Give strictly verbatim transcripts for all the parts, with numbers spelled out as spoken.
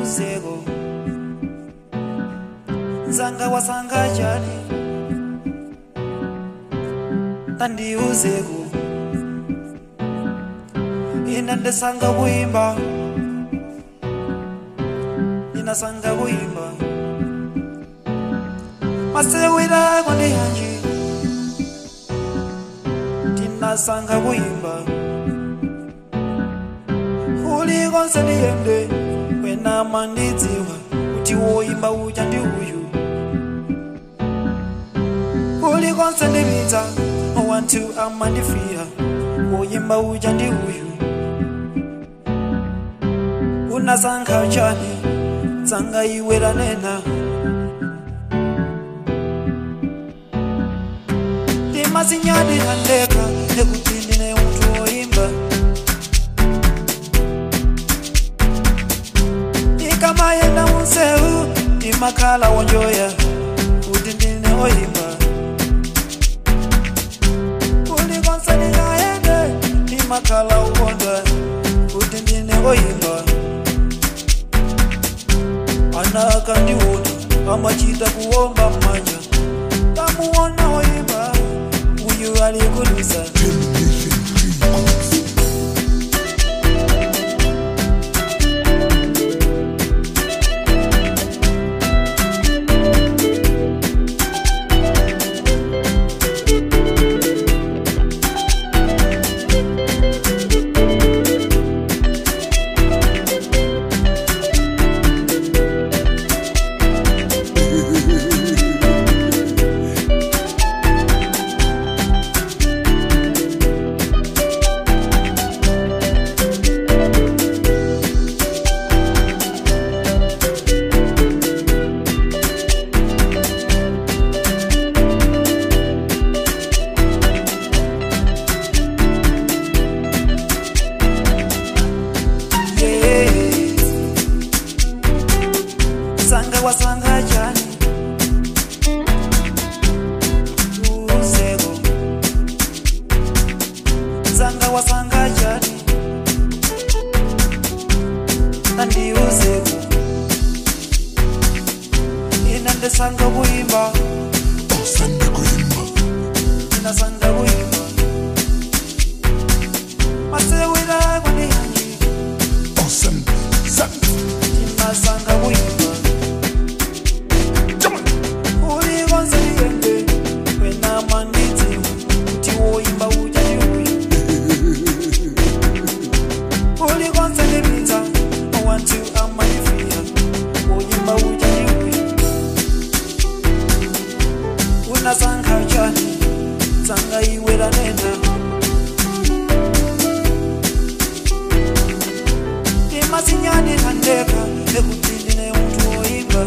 Tandiuzeko Nzanga wasanga chani Tandiuzeko Ina ndesanga kuimba Ina sanga kuimba Masewira kwa ndihanji Tina sanga kuimba Uli konse ndiyende Wena mandidziwa Uti woimba uja ndi uyu Uli konse ndibita Wantu amandifira Woimba uja ndi uyu Unasanka chani Zanga iwera nena Dimasinyadi handeka Ekutindine utu woimba Kama yenda unsehu Imakala wanjoya Utindine oimba Uli konsa ningayende Imakala uwonda Utindine oimba Anaka ndiwona Amachita kuomba manja Tamuona oimba Uyu alikulusa Sanga wasanga chani Uzeko Sanga wasanga chani Tandiuzeko Inande sanga kuimba Oh sanga kuimba Ina sanga kuimba Masewira kwa ndihanji Oh sanga Sanga Ina sanga kuimba Sanga chani Sanga iwera nena Dimasinyani handeka Ekutindine utu woimba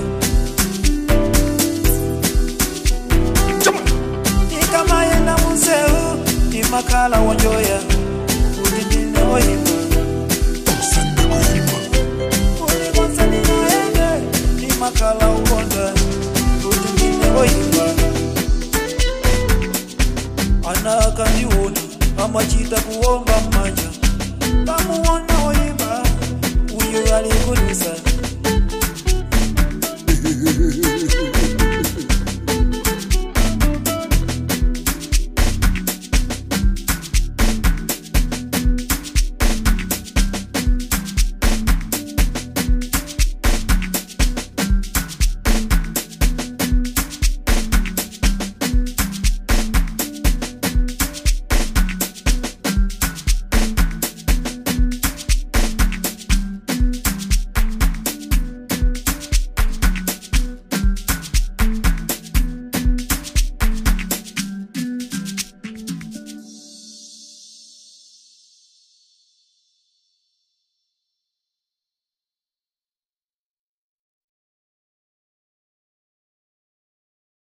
Ikama yenda unsehu Imakala wanjoya Utindine oimba Oh sanga kuimba Uli konsa ningayende Imakala uwonda Utindine oimba Anaka ndiwona Amachita kuomba manja Tamuona oimba Uyu alikulusa